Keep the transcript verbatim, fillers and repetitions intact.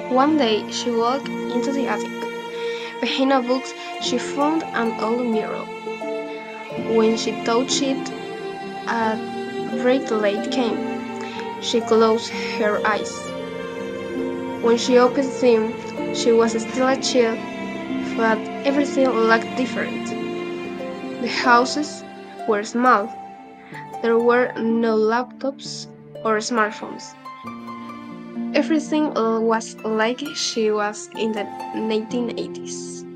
One day she walked into the attic. Behind a book, she found an old mirror. When she touched it, a bright light came. She closed her eyes. When she opened them, she was still a child, but everything looked different. The houses were small. There were no laptops or smartphones. Everything was like she was in the nineteen eighties.